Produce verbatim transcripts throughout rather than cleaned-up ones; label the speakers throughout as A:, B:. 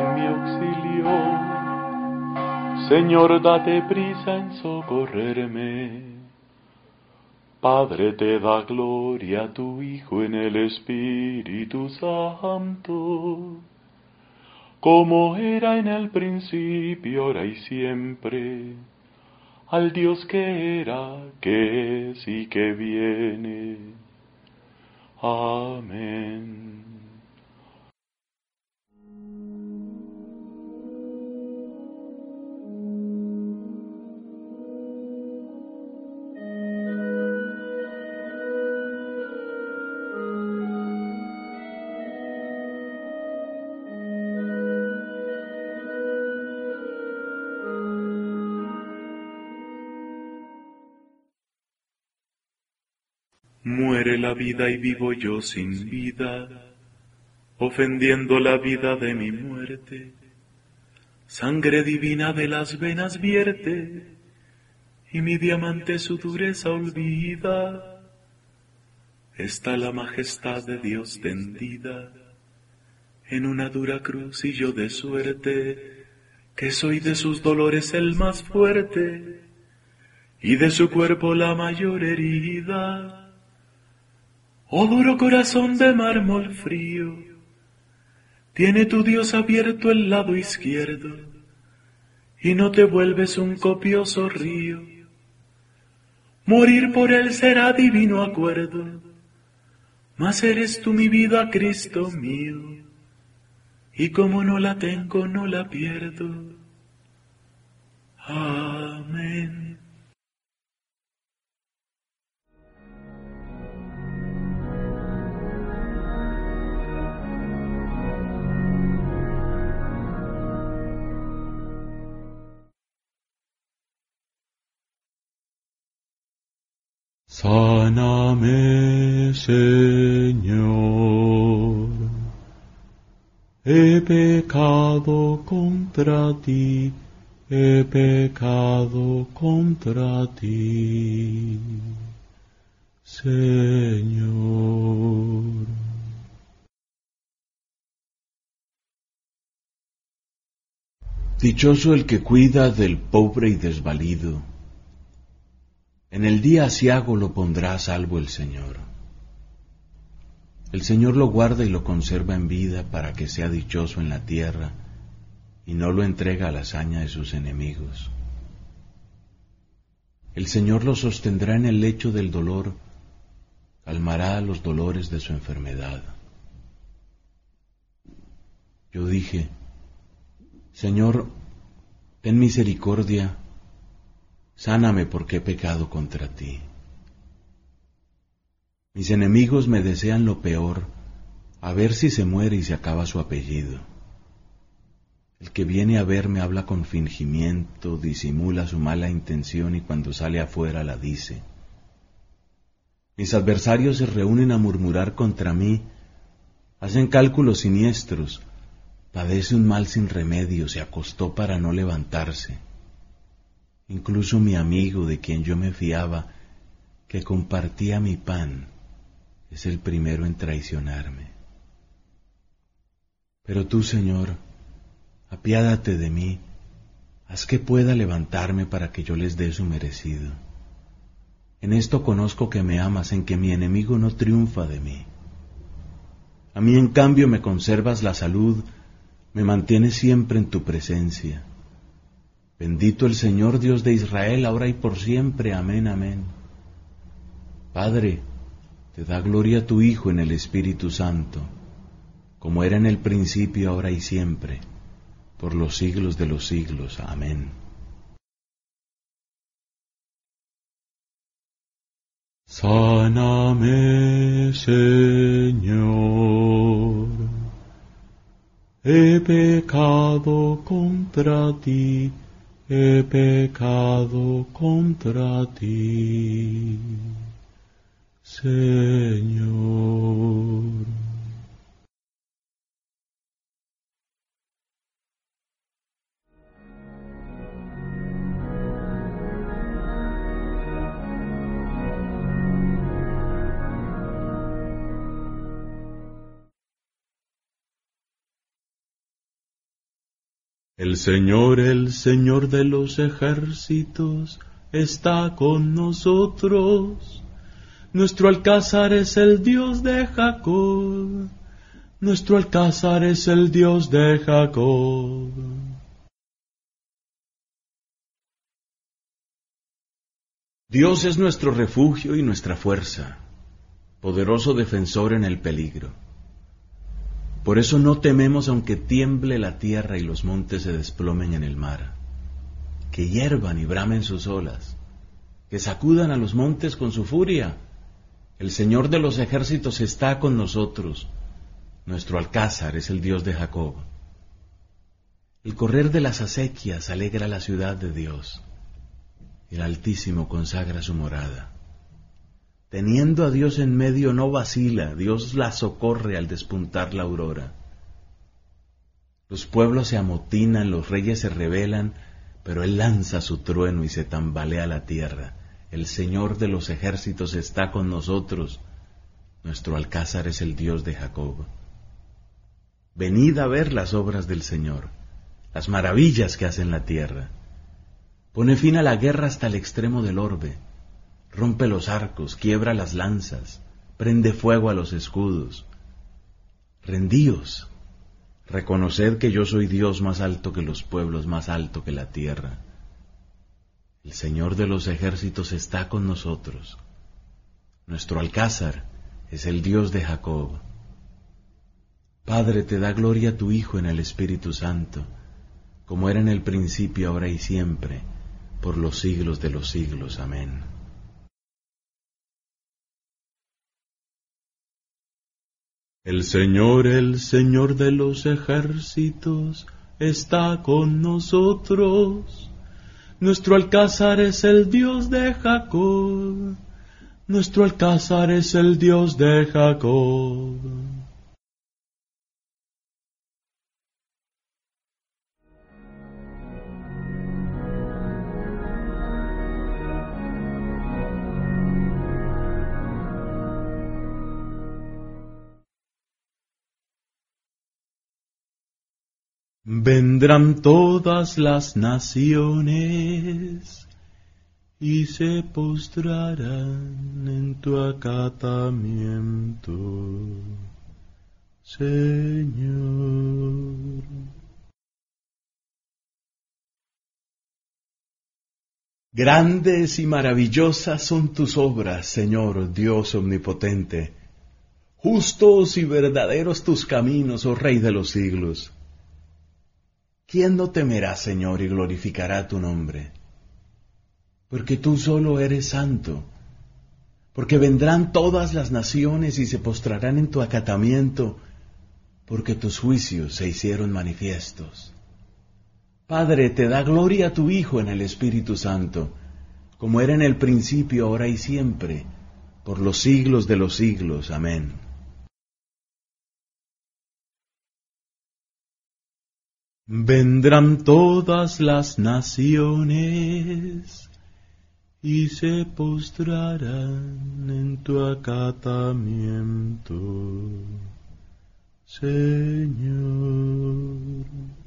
A: en mi auxilio. Señor, date prisa en socorrerme. Padre, te da gloria a tu Hijo en el Espíritu Santo, como era en el principio, ahora y siempre, al Dios que era, que es y que viene. Amén. Muere la vida y vivo yo sin vida, ofendiendo la vida de mi muerte. Sangre divina de las venas vierte, y mi diamante su dureza olvida. Está la majestad de Dios tendida en una dura cruz, y yo de suerte, que soy de sus dolores el más fuerte, y de su cuerpo la mayor herida. Oh duro corazón de mármol frío, tiene tu Dios abierto el lado izquierdo, y no te vuelves un copioso río. Morir por él será divino acuerdo, mas eres tú mi vida, Cristo mío, y como no la tengo, no la pierdo. Amén. Sáname, Señor. He pecado contra ti, he pecado contra ti, Señor.
B: Dichoso el que cuida del pobre y desvalido. En el día aciago lo pondrá a salvo el Señor. El Señor lo guarda y lo conserva en vida para que sea dichoso en la tierra y no lo entrega a la hazaña de sus enemigos. El Señor lo sostendrá en el lecho del dolor, calmará los dolores de su enfermedad. Yo dije, Señor, ten misericordia, sáname porque he pecado contra ti. Mis enemigos me desean lo peor, a ver si se muere y se acaba su apellido. El que viene a verme habla con fingimiento, disimula su mala intención y cuando sale afuera la dice. Mis adversarios se reúnen a murmurar contra mí, hacen cálculos siniestros, padece un mal sin remedio, se acostó para no levantarse. Incluso mi amigo, de quien yo me fiaba, que compartía mi pan, es el primero en traicionarme. Pero tú, Señor, apiádate de mí, haz que pueda levantarme para que yo les dé su merecido. En esto conozco que me amas, en que mi enemigo no triunfa de mí. A mí, en cambio, me conservas la salud, me mantienes siempre en tu presencia. Bendito el Señor Dios de Israel, ahora y por siempre. Amén, amén. Padre, te da gloria a tu Hijo en el Espíritu Santo, como era en el principio, ahora y siempre, por los siglos de los siglos. Amén.
A: Sáname, Señor. He pecado contra ti, he pecado contra ti, Señor.
B: El Señor, el Señor de los ejércitos, está con nosotros. Nuestro alcázar es el Dios de Jacob. Nuestro alcázar es el Dios de Jacob. Dios es nuestro refugio y nuestra fuerza, poderoso defensor en el peligro. Por eso no tememos aunque tiemble la tierra y los montes se desplomen en el mar, que hiervan y bramen sus olas, que sacudan a los montes con su furia. El Señor de los ejércitos está con nosotros. Nuestro alcázar es el Dios de Jacob. El correr de las acequias alegra la ciudad de Dios. El Altísimo consagra su morada. Teniendo a Dios en medio no vacila, Dios la socorre al despuntar la aurora. Los pueblos se amotinan, los reyes se rebelan, pero Él lanza su trueno y se tambalea la tierra. El Señor de los ejércitos está con nosotros. Nuestro alcázar es el Dios de Jacob. Venid a ver las obras del Señor, las maravillas que hace en la tierra. Pone fin a la guerra hasta el extremo del orbe. Rompe los arcos, quiebra las lanzas, prende fuego a los escudos. Rendíos, reconoced que yo soy Dios más alto que los pueblos, más alto que la tierra. El Señor de los ejércitos está con nosotros. Nuestro alcázar es el Dios de Jacob. Padre, te da gloria a tu Hijo en el Espíritu Santo, como era en el principio, ahora y siempre, por los siglos de los siglos. Amén. El Señor, el Señor de los ejércitos, está con nosotros. Nuestro alcázar es el Dios de Jacob. Nuestro alcázar es el Dios de Jacob. Vendrán todas las naciones y se postrarán en tu acatamiento, Señor. Grandes y maravillosas son tus obras, Señor Dios omnipotente. Justos y verdaderos tus caminos, oh Rey de los siglos. ¿Quién no temerá, Señor, y glorificará tu nombre? Porque tú solo eres santo, porque vendrán todas las naciones y se postrarán en tu acatamiento, porque tus juicios se hicieron manifiestos. Padre, te da gloria a tu Hijo en el Espíritu Santo, como era en el principio, ahora y siempre, por los siglos de los siglos. Amén. Vendrán todas las naciones y se postrarán en tu acatamiento, Señor.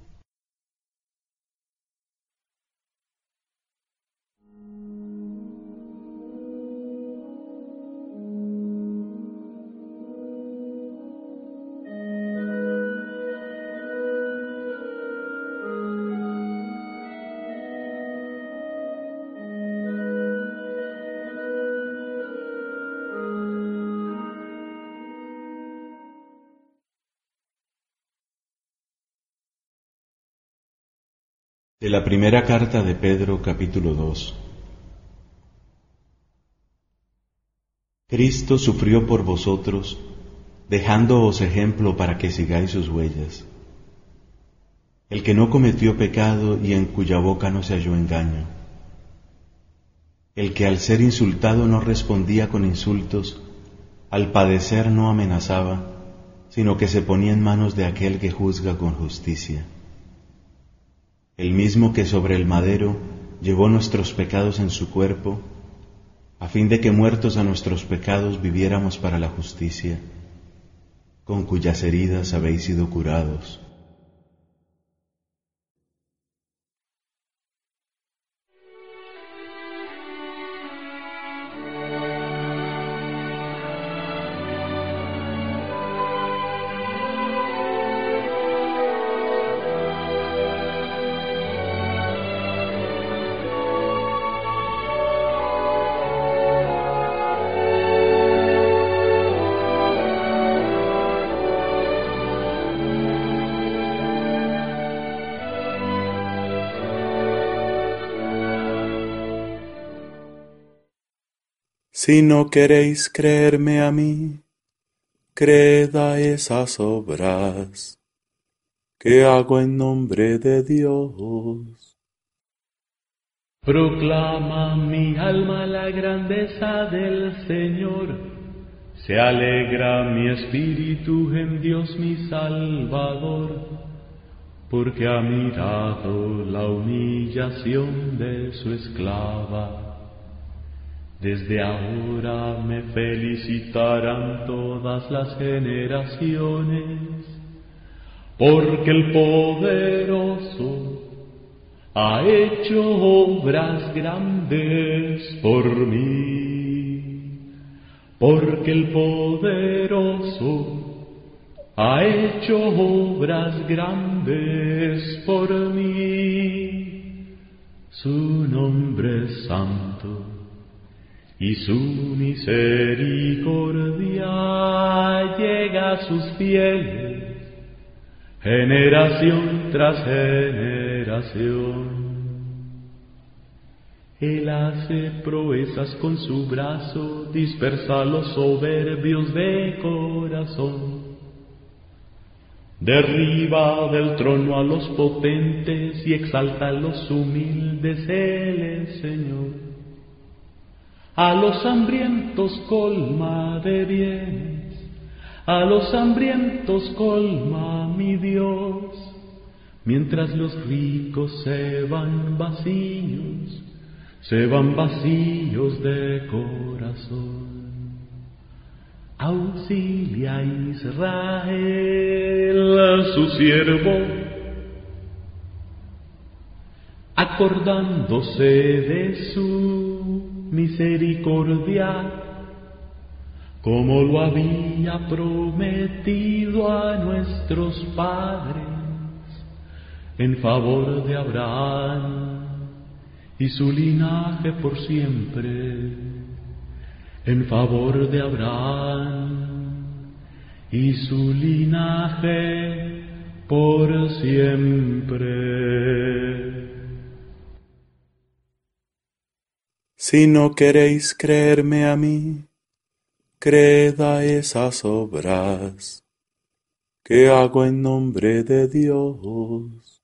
B: De la primera carta de Pedro, capítulo dos. Cristo sufrió por vosotros, dejándoos ejemplo para que sigáis sus huellas. El que no cometió pecado y en cuya boca no se halló engaño. El que al ser insultado no respondía con insultos, al padecer no amenazaba, sino que se ponía en manos de aquel que juzga con justicia. El mismo que sobre el madero llevó nuestros pecados en su cuerpo, a fin de que muertos a nuestros pecados viviéramos para la justicia, con cuyas heridas habéis sido curados.
A: Si no queréis creerme a mí, creed a esas obras que hago en nombre de Dios.
B: Proclama mi alma la grandeza del Señor, se alegra mi espíritu en Dios mi Salvador, porque ha mirado la humillación de su esclava. Desde ahora me felicitarán todas las generaciones, porque el poderoso ha hecho obras grandes por mí, porque el poderoso ha hecho obras grandes por mí. Su nombre es santo y su misericordia llega a sus fieles, generación tras generación. Él hace proezas con su brazo, dispersa a los soberbios de corazón. Derriba del trono a los potentes y exalta a los humildes, Él es Señor. A los hambrientos colma de bienes, a los hambrientos colma mi Dios, mientras los ricos se van vacíos, se van vacíos de corazón. Auxilia a Israel, su siervo, acordándose de su misericordia, como lo había prometido a nuestros padres, en favor de Abraham y su linaje por siempre, en favor de Abraham y su linaje por siempre.
A: Si no queréis creerme a mí, creed a esas obras que hago en nombre de Dios.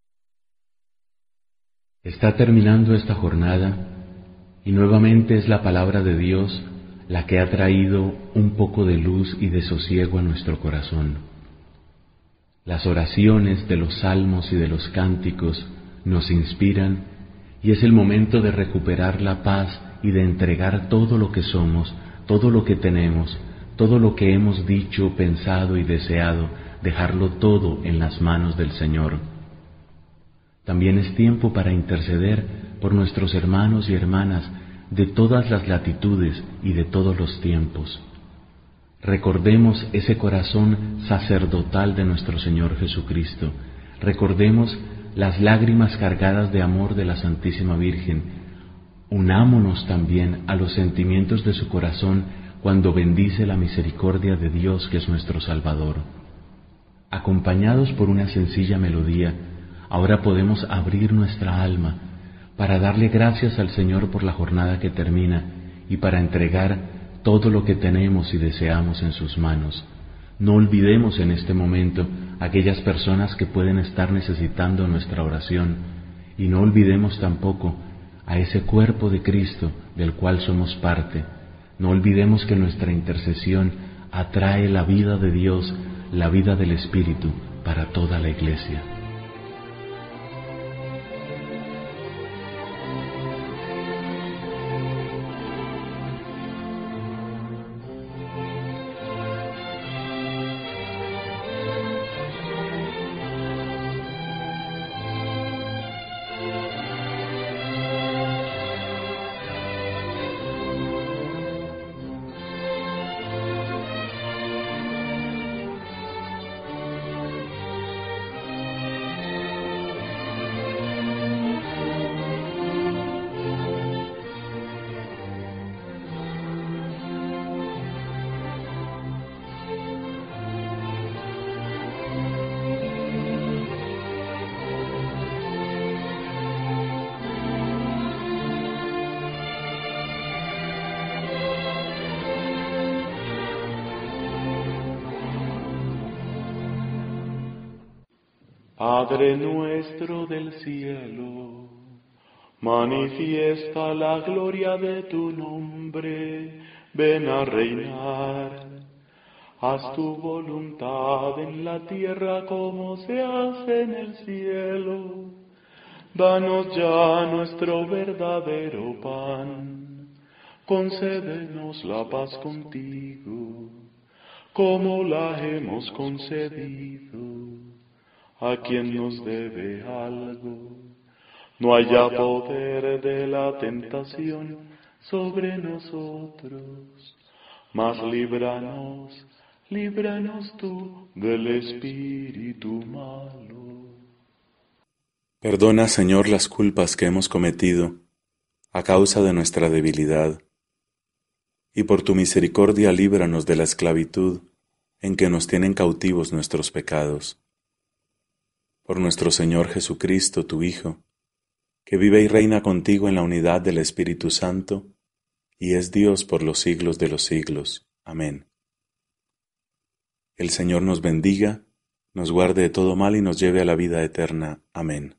B: Está terminando esta jornada y nuevamente es la palabra de Dios la que ha traído un poco de luz y de sosiego a nuestro corazón. Las oraciones de los salmos y de los cánticos nos inspiran y es el momento de recuperar la paz y de entregar todo lo que somos, todo lo que tenemos, todo lo que hemos dicho, pensado y deseado, dejarlo todo en las manos del Señor. También es tiempo para interceder por nuestros hermanos y hermanas de todas las latitudes y de todos los tiempos. Recordemos ese corazón sacerdotal de nuestro Señor Jesucristo. Recordemos las lágrimas cargadas de amor de la Santísima Virgen. Unámonos también a los sentimientos de su corazón cuando bendice la misericordia de Dios que es nuestro Salvador. Acompañados por una sencilla melodía, ahora podemos abrir nuestra alma para darle gracias al Señor por la jornada que termina y para entregar todo lo que tenemos y deseamos en sus manos. No olvidemos en este momento aquellas personas que pueden estar necesitando nuestra oración y no olvidemos tampoco a ese cuerpo de Cristo del cual somos parte. No olvidemos que nuestra intercesión atrae la vida de Dios, la vida del Espíritu para toda la Iglesia.
A: Padre nuestro del cielo, manifiesta la gloria de tu nombre, ven a reinar. Haz tu voluntad en la tierra como se hace en el cielo. Danos ya nuestro verdadero pan, concédenos la paz contigo, como la hemos concedido a quien nos debe algo. No haya poder de la tentación sobre nosotros, mas líbranos, líbranos tú del espíritu malo.
B: Perdona, Señor, las culpas que hemos cometido a causa de nuestra debilidad, y por tu misericordia líbranos de la esclavitud en que nos tienen cautivos nuestros pecados. Por nuestro Señor Jesucristo, tu Hijo, que vive y reina contigo en la unidad del Espíritu Santo, y es Dios por los siglos de los siglos. Amén. El Señor nos bendiga, nos guarde de todo mal y nos lleve a la vida eterna. Amén.